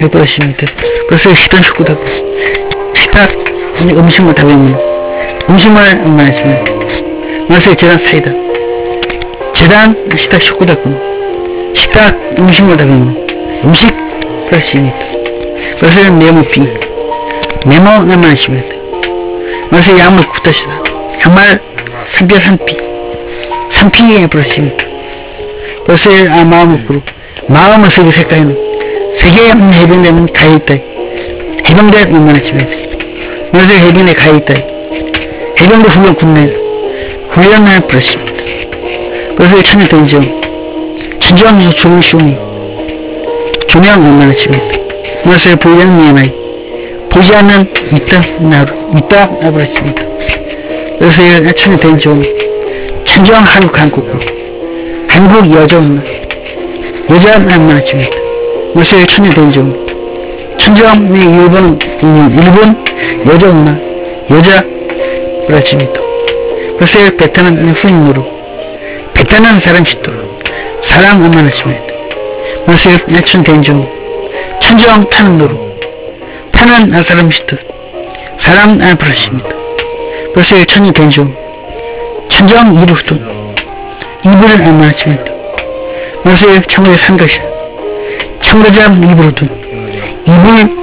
해버렸습니다. 벌써 시던 식구다. 식탁, 음식물 다 배우면 음식물 말했습니다. 벌써 재단 사이다. 재단, 식탁 식구다. 식탁, 음식물 다 배우면 음식 버렸습니다. 벌써 메모비. 메모 말했습니다. 벌써 양말 굽다시다. 양말 산별 산피. 산피에 버렸습니다. 벌써 마음을 부르고 마음을 쓰기 색깔에는 세계 해병대는 가있다. 해병대 말했습니다. 벌써 해병대 가있다. 해병대 훈련 군대 훈련을 버렸습니다. 벌써 천연된정 천정 좋은 시온이 조명 말했습니다. 벌써 보이지 않는 미안하이 보이지 않는 있다 버렸습니다. 그래서 천연된정 천정 한국 여자 말했습니다. 그래서 천연된정 천정 일본 여자 버렸습니다. 그래서 베트남 후임으로 베트남 사람 시도 사람 말했습니다. 그래서 천연된정 천정 타는으로 타는 사람 시도 사람 버렸습니다. 그래서 천연된정 천정 이루도 이불을 말했습니다. 그래서 참고에 산 것이다. 참고자 이불을 둔 이불